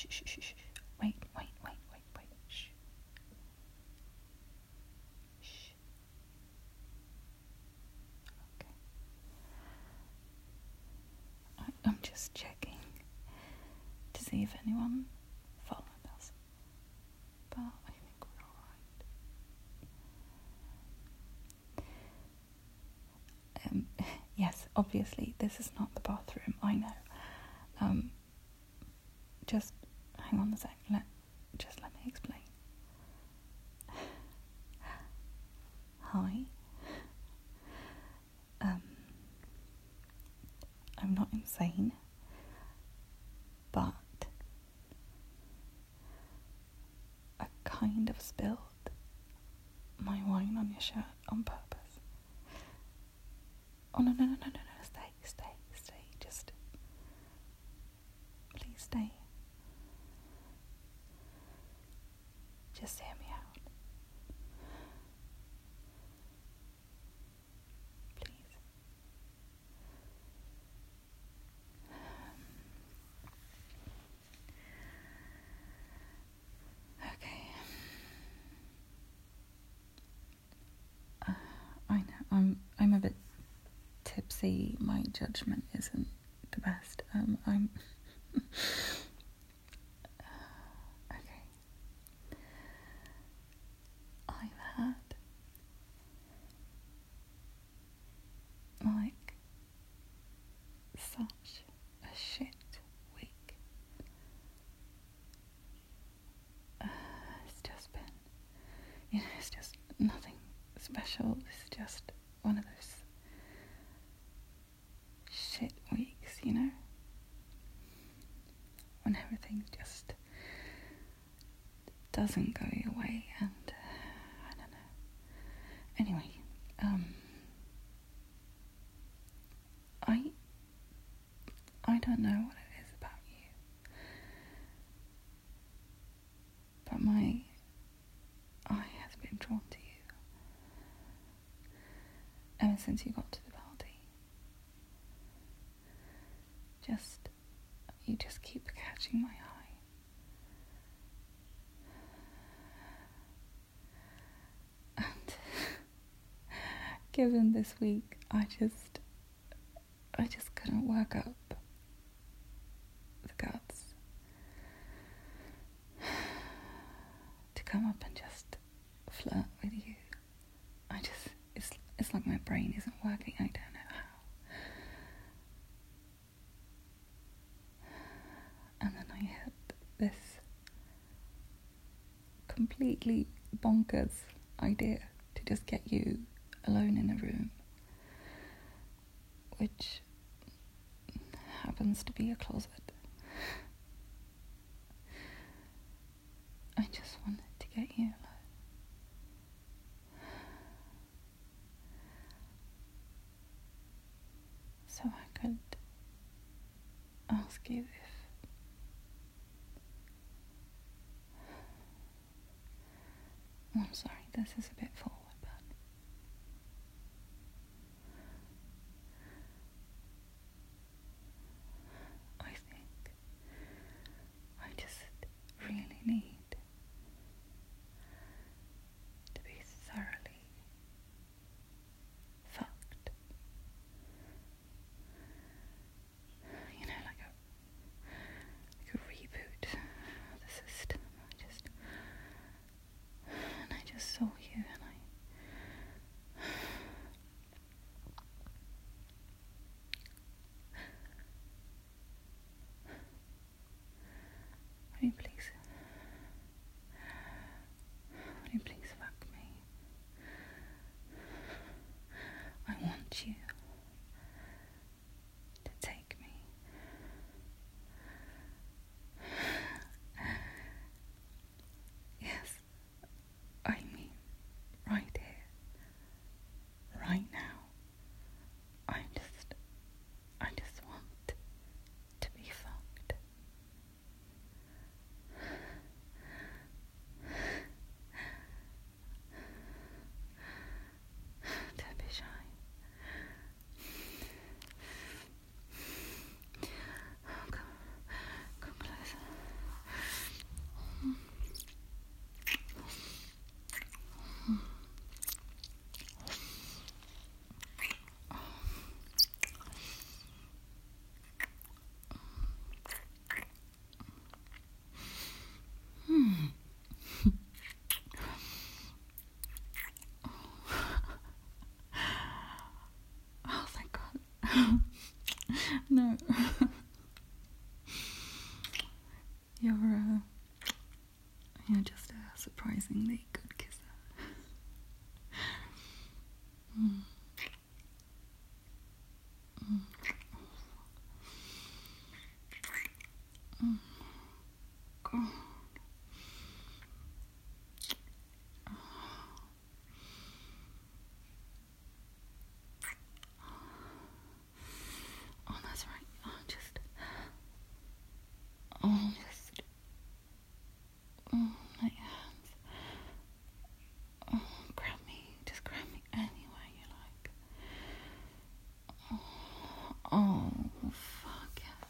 shh, shh, shh, shh. Wait. Shh. Shh. Okay. I'm just checking to see if anyone followed us. But I think we're alright. Yes, obviously this is not the bathroom, I know. Just hang on a sec, let me explain. Hi. I'm not insane, but I kind of spilled my wine on your shirt on purpose. Oh, no, stay, just please stay. Just hear me out. Please. Okay. I know, I'm a bit tipsy. My judgment isn't the best. I'm okay. I've had like such a shit week. It's just been, it's just nothing special. It's just one of those shit weeks, when everything just doesn't go your way, and I don't know. Anyway, I don't know what it is about you, but my eye has been drawn to you ever since you got to the party. You just keep catching my eye. And given this week, I just couldn't work up the guts to come up and just flirt with you. It's like my brain isn't working. I don't know how. And then I had this completely bonkers idea to just get you alone in a room, which happens to be a closet. I just wanted to get you alone. So I could ask you if I'm sorry, this is a bit forward, but I think I just really need to be thoroughly fucked. Like a reboot of the system. I just saw you and God. Oh, that's right. Oh, just my hands. Oh, grab me. Just grab me anywhere you like. Oh, fuck yeah.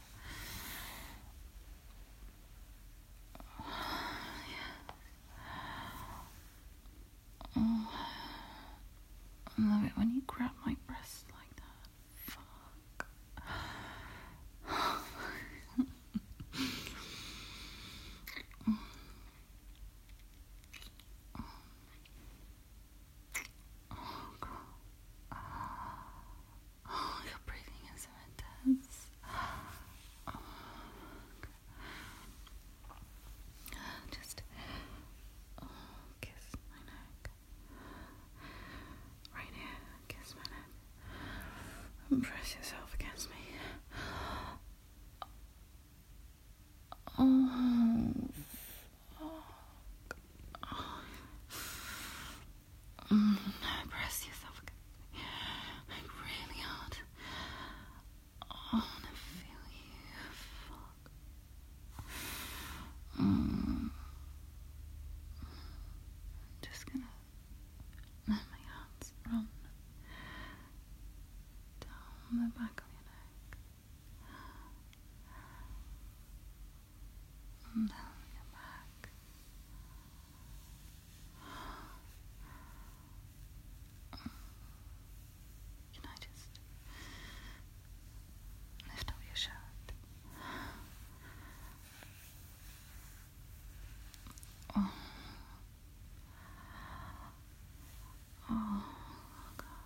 Oh, I love it when you grab my breast like that. Fuck. Oh, God. Oh, your breathing is so intense. Just kiss my neck. Right here, kiss my neck. And press yourself against me. Oh, press yourself against me. Like really hard. Oh, I want to feel you. Fuck. Just gonna let my hands run down the back of your neck and down your back. Can I just lift up your shirt? Oh, God.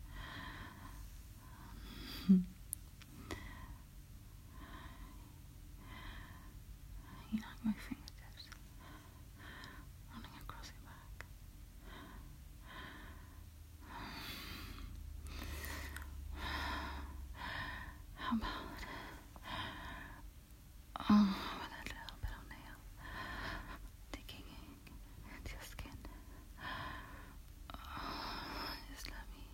You like my fingertips running across your back? How about with a little bit of nail digging into your skin? Just let me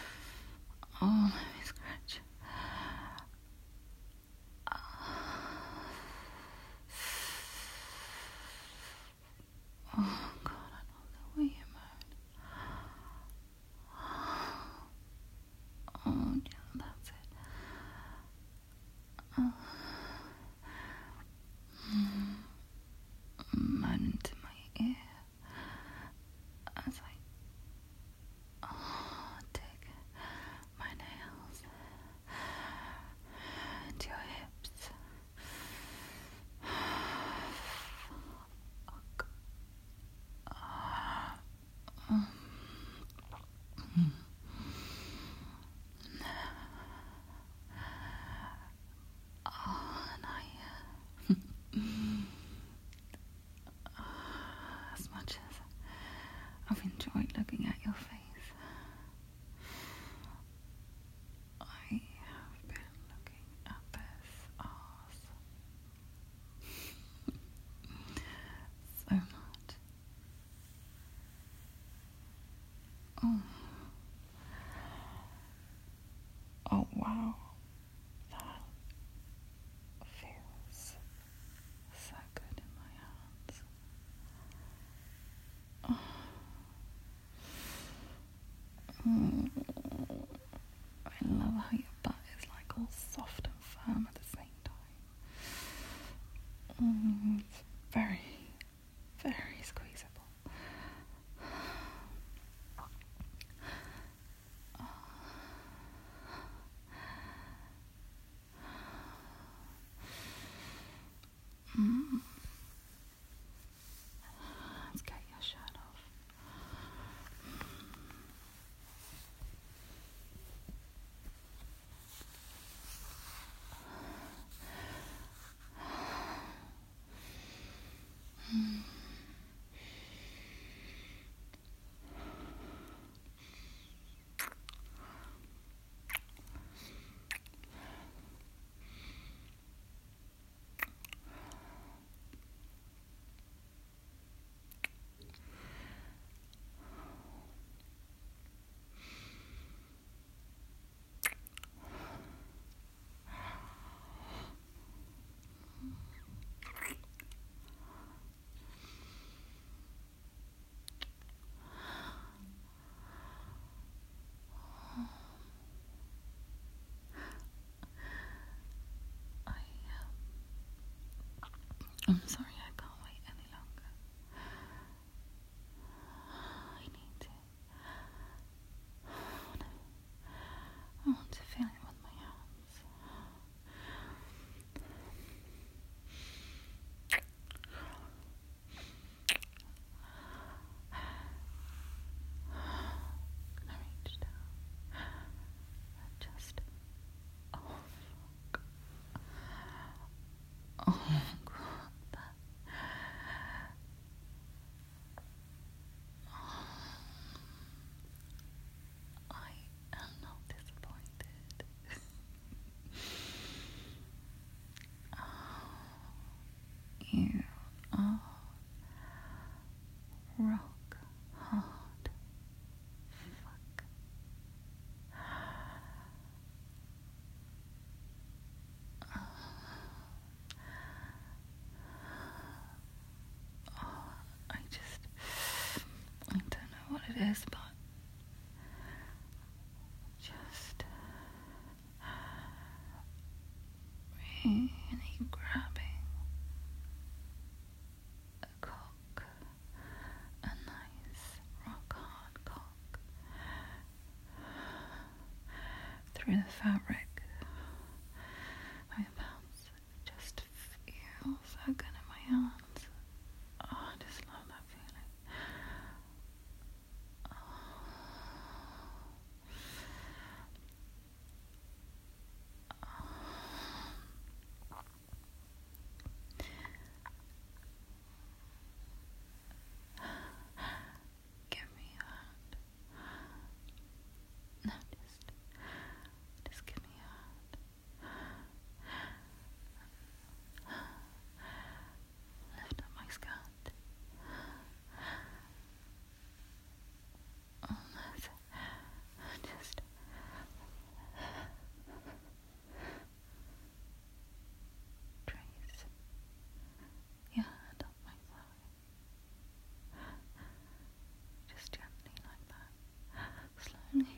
scratch. Oh, God, I love the way you moan. Oh, yeah, that's it. Moan into my ear as I dig my nails into your hips. And as much as I've enjoyed looking at your face, I have been looking at this arse so much. Oh wow, that feels so good in my hands. I love how your butt is like all soft and firm at the same time. It's very, very squeezable. Let's get your shirt off. I'm sorry, I can't wait any longer. I need to. I want to feel it with my hands. Can I reach down? Just. Oh, fuck. Oh, God. I am not disappointed. You are rock hard. Fuck. I don't know what it is, but just really grabbing a cock, a nice rock hard cock, through the fabric. My bounce just feels so good in my hands. Oh, I just love that feeling. Give me your hand. No, just give me your hand. Lift up my skirt. Oh, that's just trace your hand up my thigh. Just gently like that. Slowly.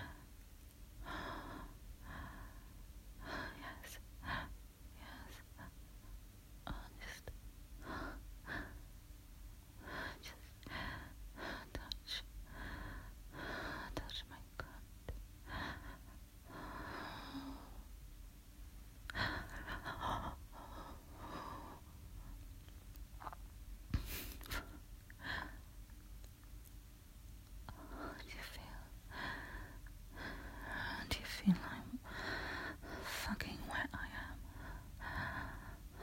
Yes. Yes. Oh, just touch my cunt. Do you feel how fucking wet I am?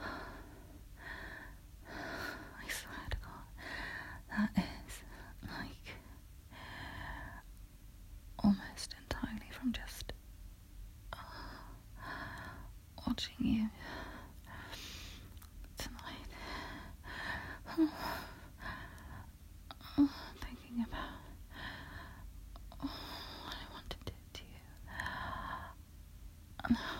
I swear to God, that is like almost entirely from just watching you tonight. Thinking about what I want to do to you. And how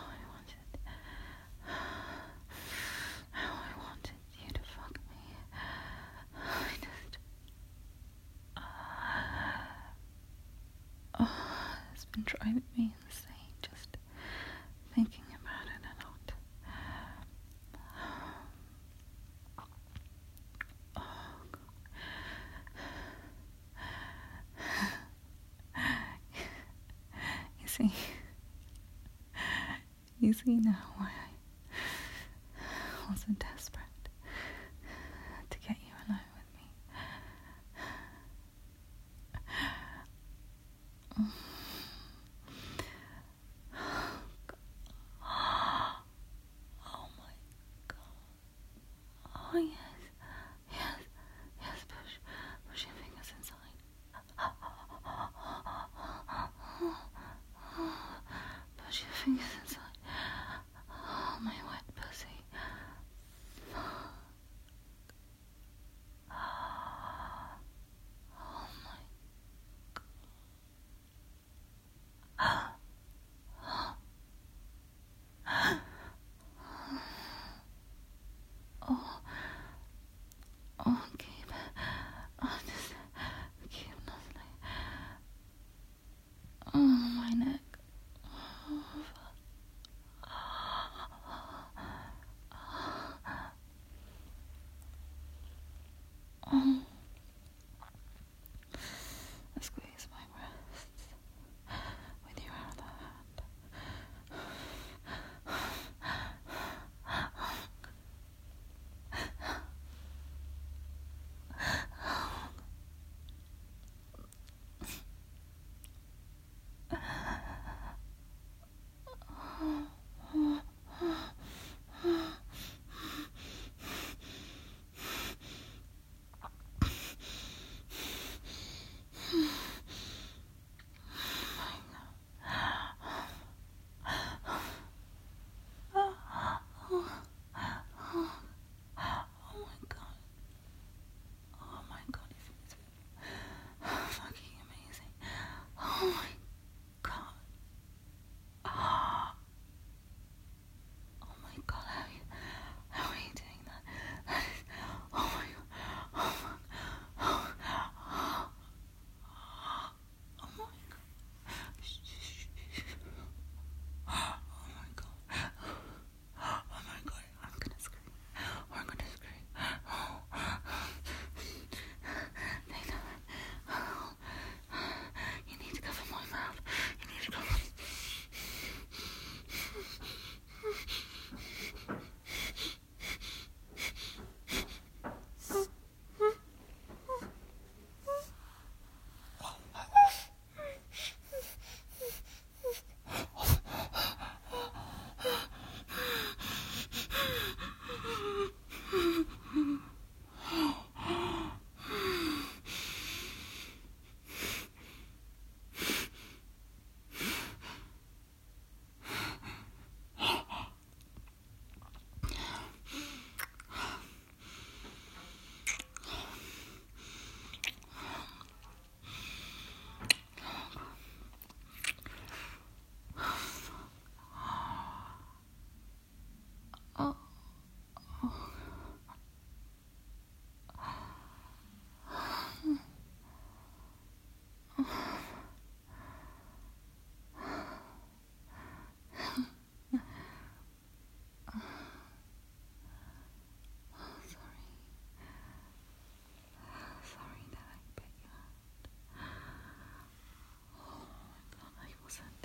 I wanted you to fuck me. I just it's been driving me insane just thinking about it a lot. Oh, God. You see now why I was so desperate to get you alone with me. Oh my God. Oh yes, push your fingers inside. Push your fingers inside. Oh, my wet pussy. Oh my God. Just keep nuzzling. Oh, my neck. Oh. Oh. Sorry that I bit you out. Oh my god, I wasn't.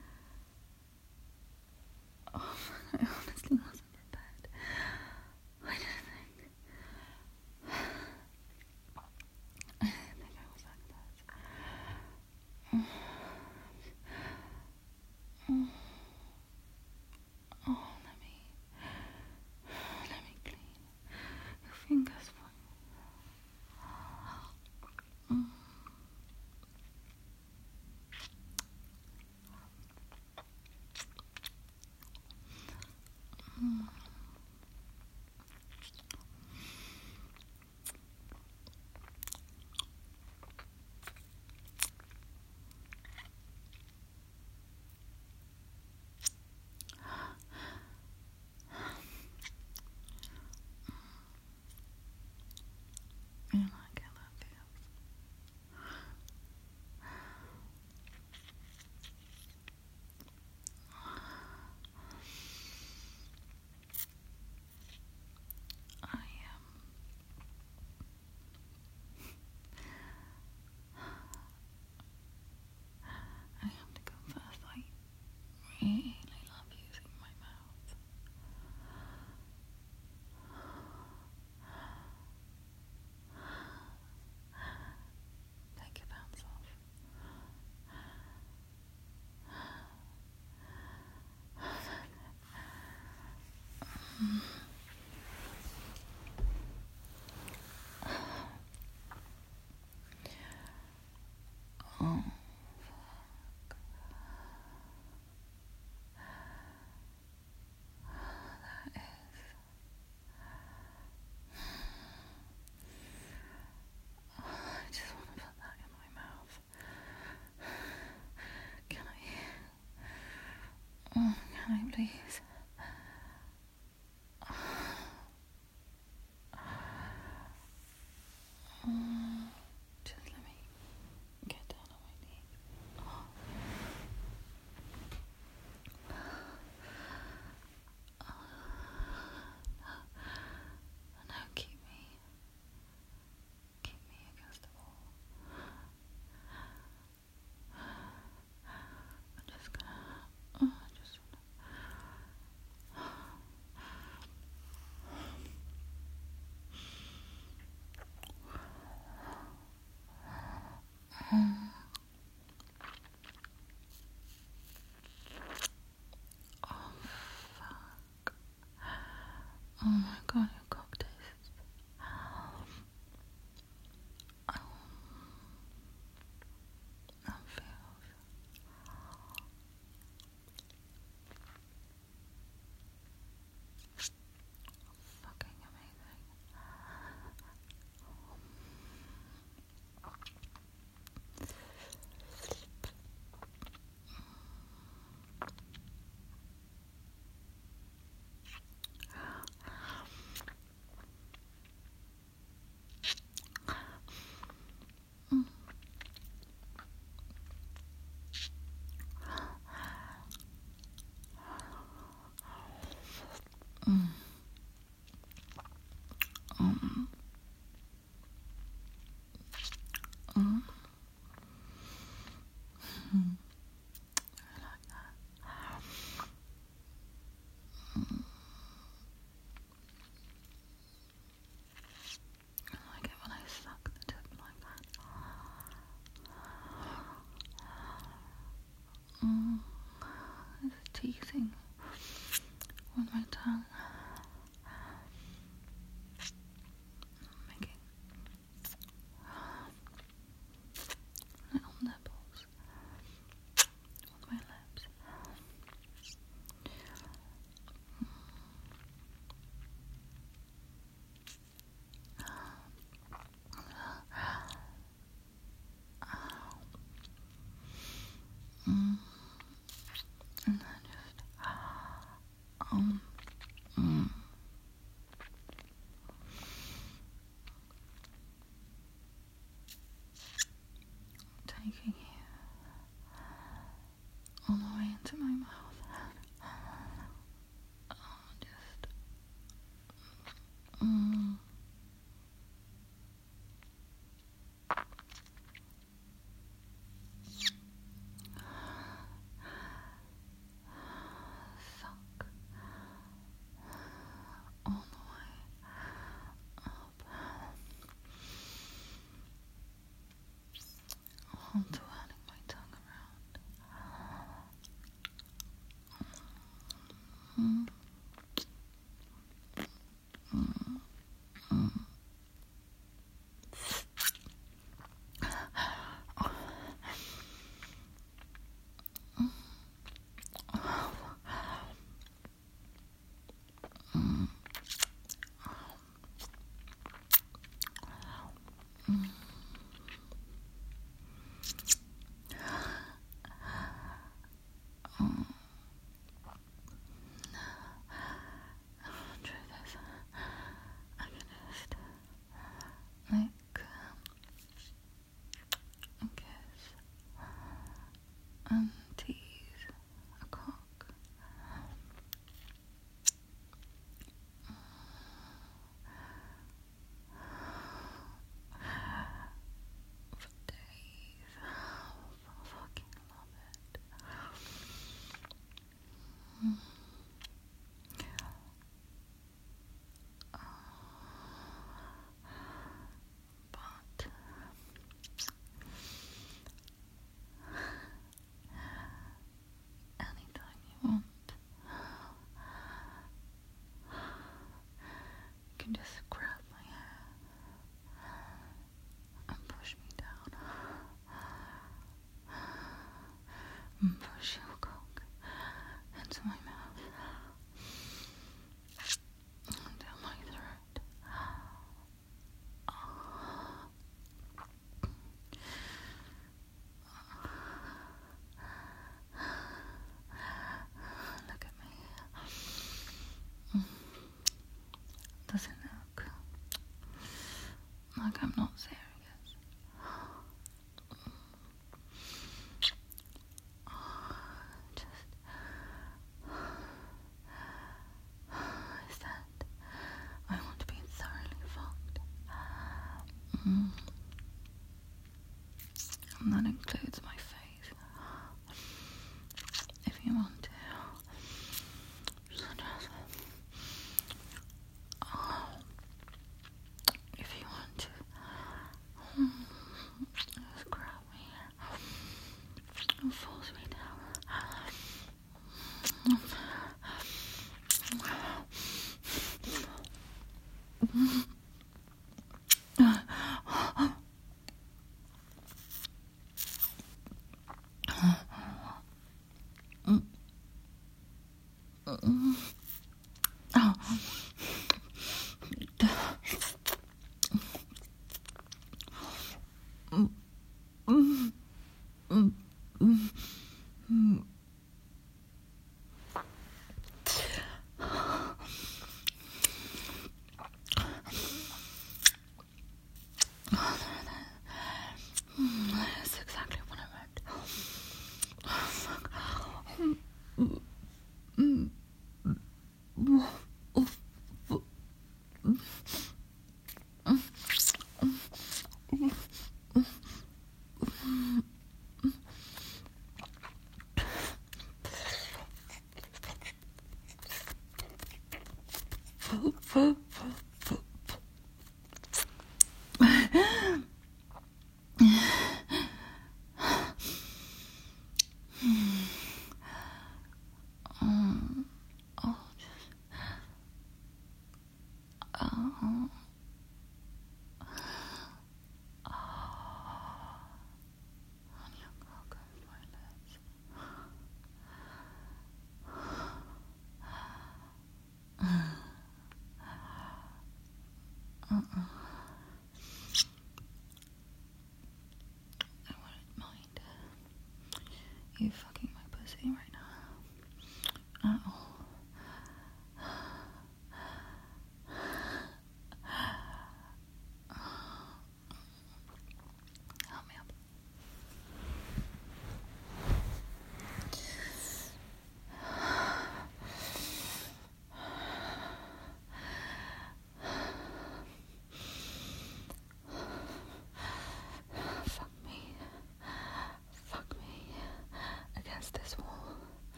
Oh, I honestly wasn't prepared. I didn't think. I didn't think I was like that. Oh, let me clean your fingers for you. You like how that feels? I have to confess, I really love using my mouth. Take your pants off. Oh, that is. I just want to put that in my mouth. Can I? Oh, can I please? Just let me get down on my knees. Oh. Now keep me against the wall. I'm just gonna, I just wanna. Oh fuck. Oh my god, your cock tastes. That feels fucking amazing. I like it when I suck the tip like that. It's teasing on my tongue. you just grab my hair and push me down and push your cock into my mouth and down my throat. Look at me. Does it look like I'm not serious? Is that I want to be thoroughly fucked? And that includes my face. If you want to. So just, if you want to, just grab me and force me down. That's exactly what I meant. Oh, fuck. I wouldn't mind you fucking my pussy right now. At all. Help me up.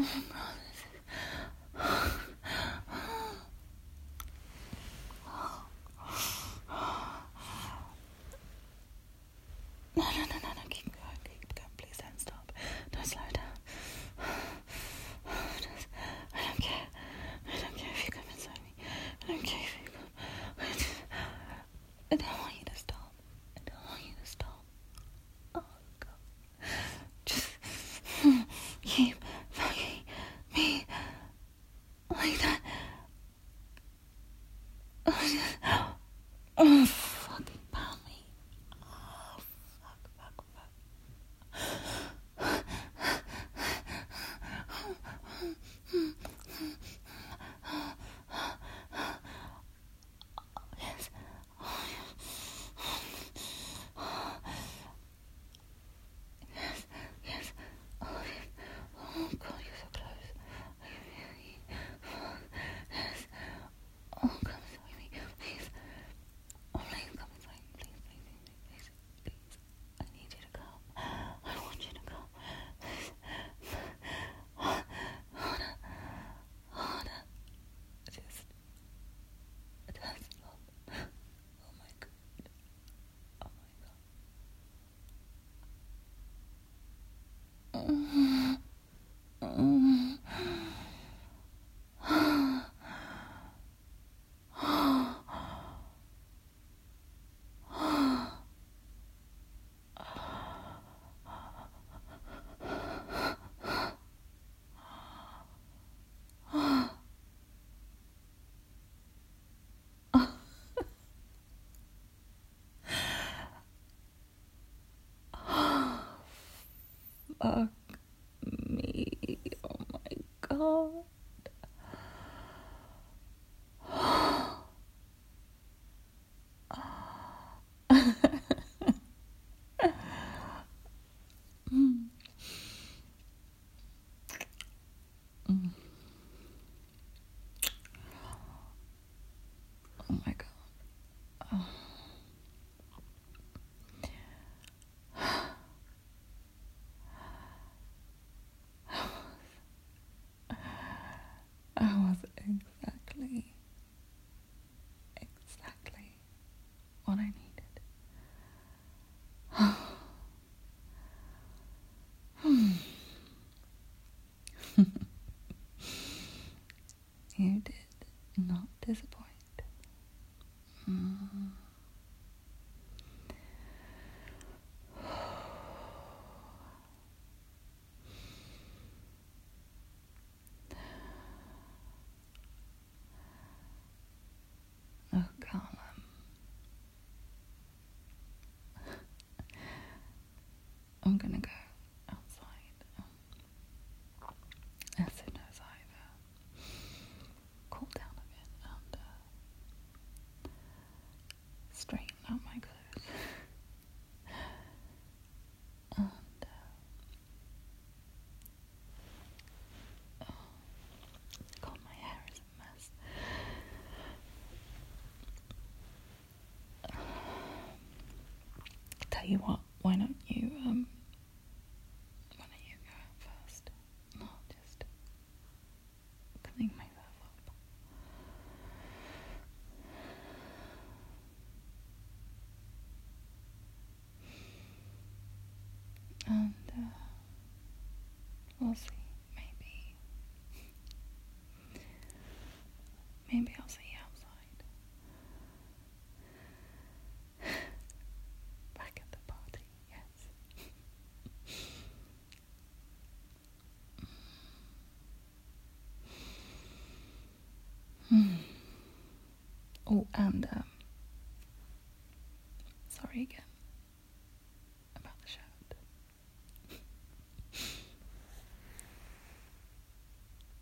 No, keep going, please don't stop. Don't slow down. I don't care. I don't care if you come inside me. I don't care if you come. I don't want you to stop. I don't want you to stop. Oh, God. Just keep fucking me like that. Oh, fucking pound me. Oh, fuck. Yes. Oh, yes. Oh, yes. Oh, God, you're so close. I can feel you. Yes. Oh, come inside me, please. Oh, please come inside me, please. I need you to come. I want you to come. Please. Harder. Just stop. Oh my God. Oh my God. Fuck me. Oh my God. Oh my God. Oh. I was exactly what I needed. You did not disappoint. Oh, Callum. I'm gonna go outside as soon as I've cooled down a bit and straighten out my clothes. And God, my hair is a mess. Tell you what, why don't you go out first? I'll just clean myself up. And we'll see. Maybe I'll see you outside. Back at the party, yes. Oh, and sorry again.